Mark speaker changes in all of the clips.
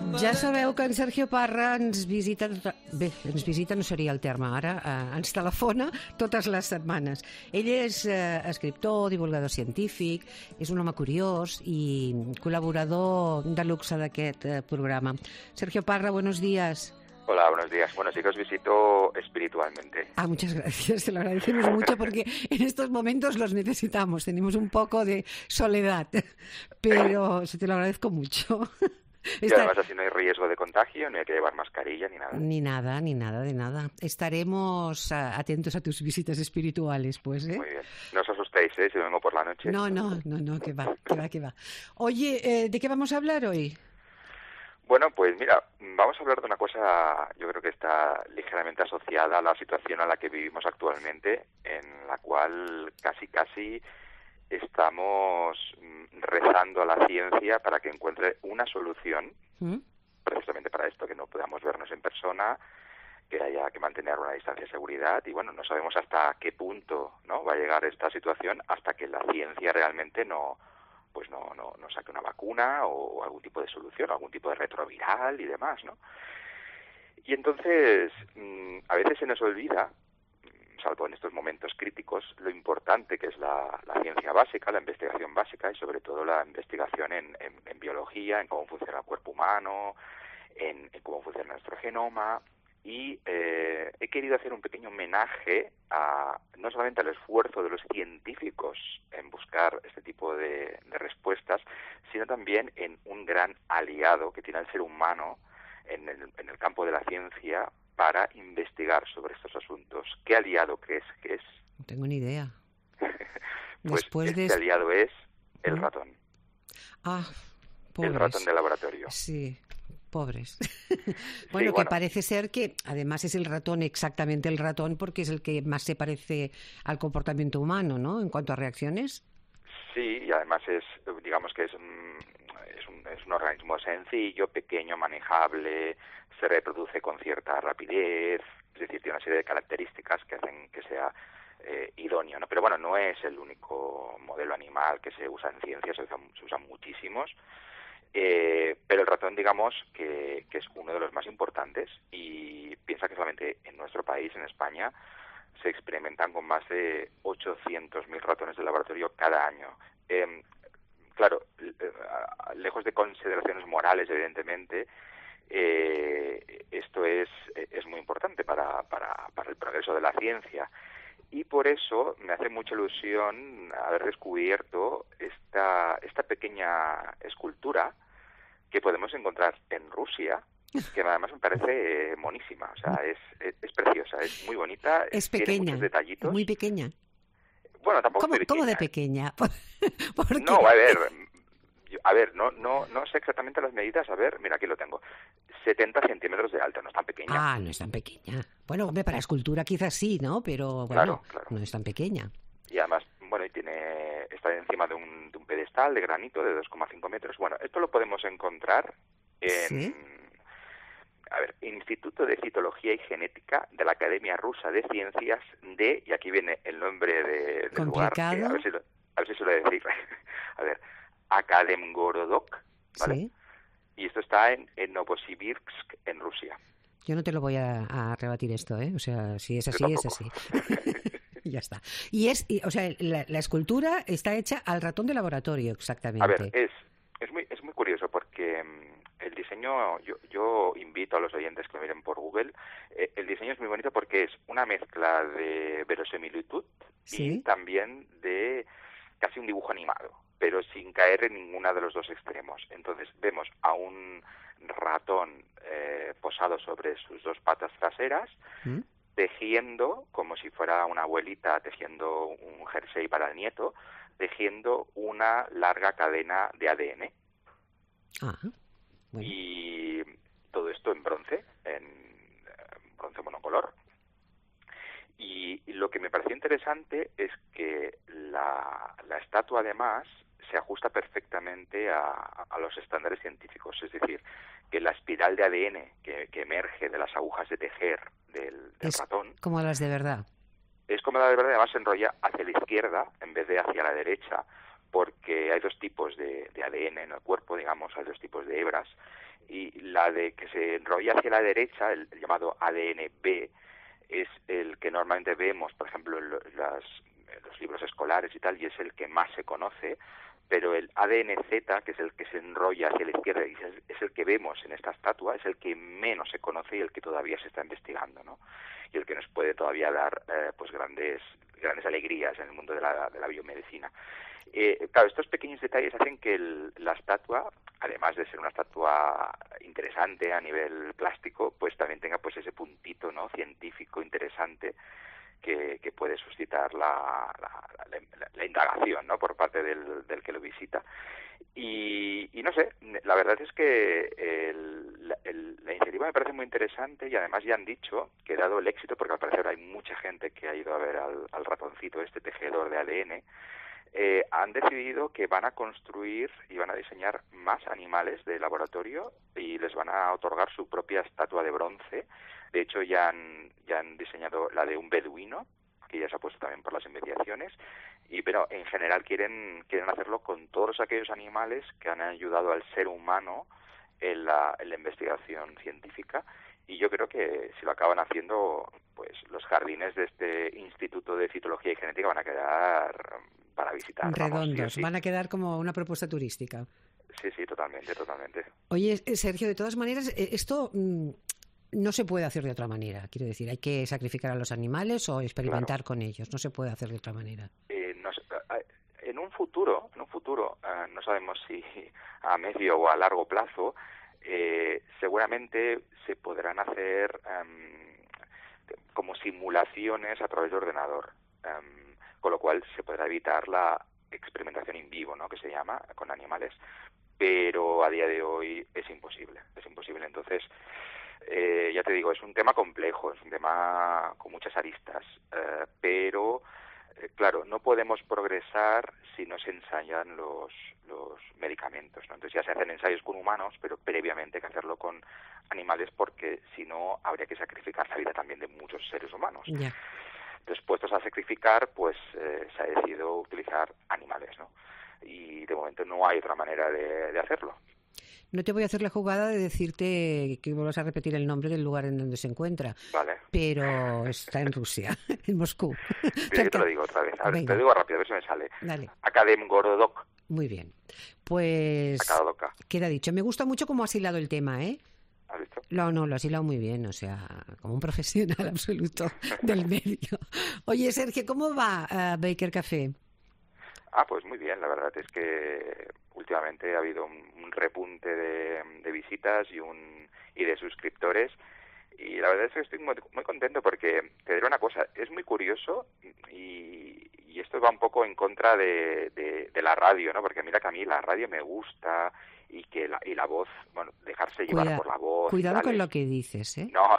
Speaker 1: Ja sabeu que en Sergio Parra ens visita... Bé, ens visita no seria el terme ara, ens telefona totes les setmanes. Ell és escriptor, divulgador científic, és un home curiós i col·laborador de luxe d'aquest programa. Sergio Parra, buenos días.
Speaker 2: Hola, buenos días. Bueno, sí que os visito espiritualmente.
Speaker 1: Muchas gracias, te lo agradecemos mucho porque en estos momentos los necesitamos. Tenemos un poco de soledad, pero te lo agradezco mucho.
Speaker 2: Y además así no hay riesgo de contagio, no hay que llevar mascarilla ni nada.
Speaker 1: Ni nada de nada. Estaremos atentos a tus visitas espirituales, pues, ¿eh?
Speaker 2: Muy bien. No os asustéis, si vengo por la noche.
Speaker 1: No, que va. Oye, ¿de qué vamos a hablar hoy?
Speaker 2: Bueno, pues mira, vamos a hablar de una cosa, yo creo que está ligeramente asociada a la situación a la que vivimos actualmente, en la cual casi estamos rezando a la ciencia para que encuentre una solución, precisamente para esto, que no podamos vernos en persona, que haya que mantener una distancia de seguridad, y bueno, no sabemos hasta qué punto, ¿no?, va a llegar esta situación hasta que la ciencia realmente no saque una vacuna o algún tipo de solución, algún tipo de retroviral y demás, ¿no? Y entonces, a veces se nos olvida, salvo en estos momentos críticos, lo importante que es la ciencia básica, la investigación básica y sobre todo la investigación en biología, en cómo funciona el cuerpo humano, en cómo funciona nuestro genoma. Y he querido hacer un pequeño homenaje no solamente al esfuerzo de los científicos en buscar este tipo de respuestas, sino también en un gran aliado que tiene el ser humano en el campo de la ciencia para investigar sobre estos asuntos. ¿Qué aliado crees que es?
Speaker 1: No tengo ni idea.
Speaker 2: Pues este aliado es el ratón.
Speaker 1: Pobres.
Speaker 2: El ratón de laboratorio.
Speaker 1: Sí, pobres.
Speaker 2: Bueno,
Speaker 1: que parece ser que además es el ratón, exactamente el ratón, porque es el que más se parece al comportamiento humano, ¿no?, en cuanto a reacciones.
Speaker 2: Sí, y además digamos que es un organismo sencillo, pequeño, manejable, se reproduce con cierta rapidez, es decir, tiene una serie de características que hacen que sea idóneo, ¿no? Pero bueno, no es el único modelo animal que se usa en ciencia, se usan muchísimos, pero el ratón, digamos, que es uno de los más importantes, y piensa que solamente en nuestro país, en España, se experimentan con más de 800.000 ratones de laboratorio cada año. Claro, lejos de consideraciones morales, evidentemente, esto es muy importante para el progreso de la ciencia. Y por eso me hace mucha ilusión haber descubierto esta pequeña escultura que podemos encontrar en Rusia, que además me parece monísima. O sea, es preciosa, es muy bonita.
Speaker 1: Es pequeña,
Speaker 2: tiene muchos detallitos.
Speaker 1: Muy pequeña.
Speaker 2: Bueno, tampoco es pequeña.
Speaker 1: ¿Cómo de pequeña? Porque...
Speaker 2: No, a ver, no sé exactamente las medidas. A ver, mira, aquí lo tengo. 70 centímetros de alto, no es tan pequeña.
Speaker 1: No es tan pequeña. Bueno, hombre, para escultura quizás sí, ¿no? Pero
Speaker 2: bueno, claro.
Speaker 1: No es tan pequeña.
Speaker 2: Y además, bueno, está encima de un pedestal de granito de 2,5 metros. Bueno, esto lo podemos encontrar en...
Speaker 1: ¿Sí?
Speaker 2: A ver, Instituto de Citología y Genética de la Academia Rusa de Ciencias y aquí viene el nombre del lugar.
Speaker 1: ¿Complicado?
Speaker 2: A ver si se lo decir. A ver, Akademgorodok, ¿vale?
Speaker 1: Sí.
Speaker 2: Y esto está en Novosibirsk, en Rusia.
Speaker 1: Yo no te lo voy a rebatir esto, ¿eh? O sea, si es así, es así. Ya está. Y la escultura está hecha al ratón de laboratorio, exactamente.
Speaker 2: A ver, es muy curioso porque el diseño, yo invito a los oyentes que lo miren por Google, el diseño es muy bonito porque es una mezcla de verosimilitud, ¿sí?, y también de casi un dibujo animado, pero sin caer en ninguna de los dos extremos. Entonces vemos a un ratón posado sobre sus dos patas traseras, tejiendo, como si fuera una abuelita tejiendo un jersey para el nieto, tejiendo una larga cadena de ADN.
Speaker 1: Bueno.
Speaker 2: Y todo esto en bronce monocolor. Y lo que me pareció interesante es que la estatua, además, se ajusta perfectamente a los estándares científicos. Es decir, que la espiral de ADN que emerge de las agujas de tejer del ratón...
Speaker 1: Es como las de verdad.
Speaker 2: Es como la de verdad, además se enrolla hacia la izquierda en vez de hacia la derecha, porque hay dos tipos de ADN en el cuerpo, digamos, hay dos tipos de hebras, y la de que se enrolla hacia la derecha, el llamado ADN-B, es el que normalmente vemos, por ejemplo, en los libros escolares y tal, y es el que más se conoce, pero el ADN-Z, que es el que se enrolla hacia la izquierda y es el que vemos en esta estatua, es el que menos se conoce y el que todavía se está investigando, ¿no? Y el que nos puede todavía dar pues grandes alegrías en el mundo de la biomedicina. Claro, estos pequeños detalles hacen que la estatua, además de ser una estatua interesante a nivel plástico, pues también tenga pues ese puntito, ¿no?, científico interesante que puede suscitar la indagación, ¿no?, por parte del que lo visita. Y no sé, la verdad es que la iniciativa me parece muy interesante y además ya han dicho que dado el éxito, porque al parecer hay mucha gente que ha ido a ver al ratoncito, este tejedor de ADN, han decidido que van a construir y van a diseñar más animales de laboratorio y les van a otorgar su propia estatua de bronce. De hecho, ya han diseñado la de un beduino, que ya se ha puesto también por las investigaciones, pero en general quieren hacerlo con todos aquellos animales que han ayudado al ser humano en la investigación científica. Y yo creo que si lo acaban haciendo, pues los jardines de este Instituto de Citología y Genética van a quedar para visitar.
Speaker 1: Redondos,
Speaker 2: vamos, sí.
Speaker 1: Van a quedar como una propuesta turística.
Speaker 2: Sí, totalmente.
Speaker 1: Oye, Sergio, de todas maneras, esto no se puede hacer de otra manera. Quiero decir, hay que sacrificar a los animales o experimentar con ellos. No se puede hacer de otra manera.
Speaker 2: En un futuro, no sabemos si a medio o a largo plazo, seguramente se podrán hacer como simulaciones a través de ordenador, con lo cual se podrá evitar la experimentación in vivo, ¿no?, que se llama, con animales, pero a día de hoy es imposible. Entonces, ya te digo, es un tema complejo, es un tema con muchas aristas, pero claro, no podemos progresar si no se ensayan los medicamentos, ¿no? Entonces ya se hacen ensayos con humanos, pero previamente hay que hacerlo con animales porque si no habría que sacrificar la vida también de muchos seres humanos.
Speaker 1: Ya.
Speaker 2: Entonces, puestos a sacrificar, pues se ha decidido utilizar animales, ¿no? Y de momento no hay otra manera de hacerlo.
Speaker 1: No te voy a hacer la jugada de decirte que vuelvas a repetir el nombre del lugar en donde se encuentra.
Speaker 2: Vale.
Speaker 1: Pero está en Rusia, en Moscú.
Speaker 2: Yo te lo digo otra vez. A ver, te lo digo rápido, a ver si me sale.
Speaker 1: Dale.
Speaker 2: Akademgorodok.
Speaker 1: Muy bien. Pues
Speaker 2: Akadoka.
Speaker 1: Queda dicho. Me gusta mucho cómo has hilado el tema, ¿eh?
Speaker 2: ¿Has visto?
Speaker 1: No, lo has hilado muy bien, o sea, como un profesional absoluto del medio. Oye, Sergio, ¿cómo va Baker Café?
Speaker 2: Pues muy bien, la verdad es que últimamente ha habido un repunte de visitas y de suscriptores, y la verdad es que estoy muy, muy contento porque, te diré una cosa, es muy curioso y esto va un poco en contra de la radio, ¿no? Porque mira que a mí la radio me gusta y que la voz, bueno, dejarse llevar por la voz.
Speaker 1: Cuidado con lo que dices, ¿eh?
Speaker 2: No.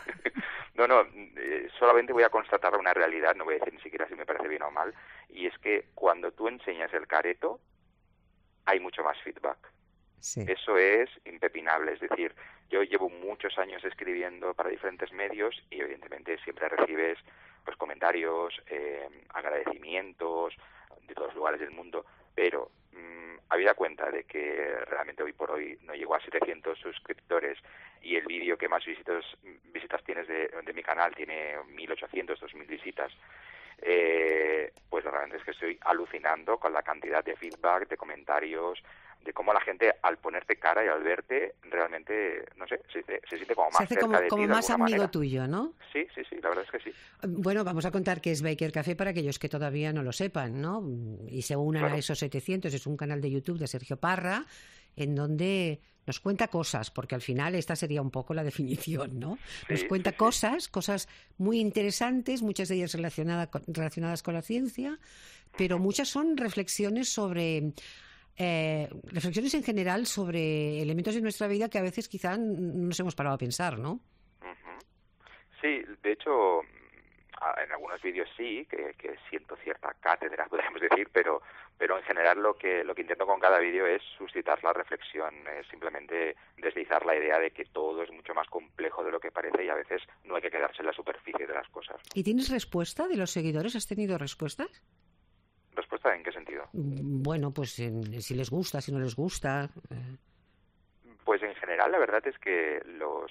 Speaker 2: Solamente voy a constatar una realidad, no voy a decir ni siquiera si me parece bien o mal, y es que cuando tú enseñas el careto, hay mucho más feedback.
Speaker 1: Sí.
Speaker 2: Eso es impepinable, es decir, yo llevo muchos años escribiendo para diferentes medios y evidentemente siempre recibes pues comentarios, agradecimientos de todos los lugares del mundo, pero habida cuenta de que realmente hoy por hoy no llego a 700 suscriptores y el vídeo que más visitas tienes de mi canal tiene 1.800, 2.000 visitas, pues realmente es que estoy alucinando con la cantidad de feedback, de comentarios, de cómo la gente al ponerte cara y al verte realmente, no sé, se siente como más cerca de ti,
Speaker 1: como más amigo
Speaker 2: manera.
Speaker 1: Tuyo, ¿no?
Speaker 2: Sí, la verdad es que sí.
Speaker 1: Bueno, vamos a contar qué es Baker Café para aquellos que todavía no lo sepan, ¿no? Y se unan a esos 700. Es un canal de YouTube de Sergio Parra en donde nos cuenta cosas, porque al final esta sería un poco la definición, ¿no? Nos cuenta cosas muy interesantes, muchas de ellas relacionadas con la ciencia, pero muchas son reflexiones sobre... reflexiones en general sobre elementos de nuestra vida que a veces quizá no nos hemos parado a pensar, ¿no?
Speaker 2: Sí, de hecho, en algunos vídeos sí, que siento cierta cátedra, podríamos decir, pero en general lo que intento con cada vídeo es suscitar la reflexión, es simplemente deslizar la idea de que todo es mucho más complejo de lo que parece y a veces no hay que quedarse en la superficie de las cosas.
Speaker 1: ¿Y tienes respuesta de los seguidores? ¿Has tenido respuestas?
Speaker 2: ¿Respuesta en qué sentido?
Speaker 1: Bueno, pues si les gusta, si no les gusta.
Speaker 2: Pues en general general, la verdad es que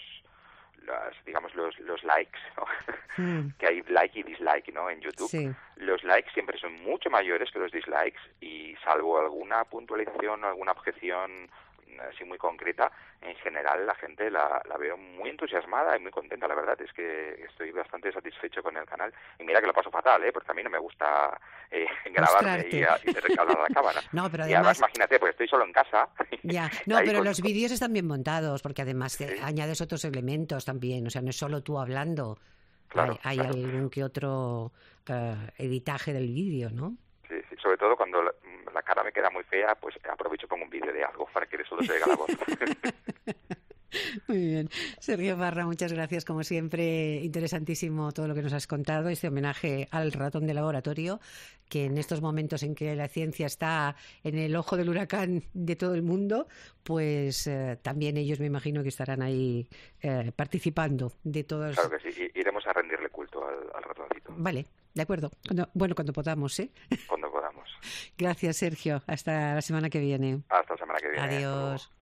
Speaker 2: los likes, ¿no? Que hay like y dislike, ¿no? En YouTube.
Speaker 1: Sí.
Speaker 2: Los likes siempre son mucho mayores que los dislikes y salvo alguna puntualización o alguna objeción así muy concreta, en general la gente la veo muy entusiasmada y muy contenta, la verdad. Es que estoy bastante satisfecho con el canal. Y mira que lo paso fatal, porque a mí no me gusta grabarme y tener que hablar a la cámara.
Speaker 1: No, pero
Speaker 2: y además, imagínate, pues estoy solo en casa.
Speaker 1: Ya, no, pero los vídeos están bien montados, porque además
Speaker 2: Sí.
Speaker 1: añades otros elementos también, o sea, no es solo tú hablando,
Speaker 2: Claro,
Speaker 1: hay
Speaker 2: claro.
Speaker 1: algún que otro editaje del vídeo, ¿no?
Speaker 2: Sí, sí. Sobre todo cuando la cara me queda muy fea, pues aprovecho y pongo un vídeo de algo para que solo se oiga la voz.
Speaker 1: Muy bien. Sergio Parra, muchas gracias. Como siempre, interesantísimo todo lo que nos has contado. Este homenaje al ratón de laboratorio, que en estos momentos en que la ciencia está en el ojo del huracán de todo el mundo, pues también ellos me imagino que estarán ahí participando de todos.
Speaker 2: Claro que sí. Iremos a rendirle culto al ratoncito.
Speaker 1: Vale, de acuerdo. Cuando podamos, ¿eh?
Speaker 2: Cuando podamos.
Speaker 1: Gracias, Sergio. Hasta la semana que viene.
Speaker 2: Hasta la semana que viene.
Speaker 1: Adiós.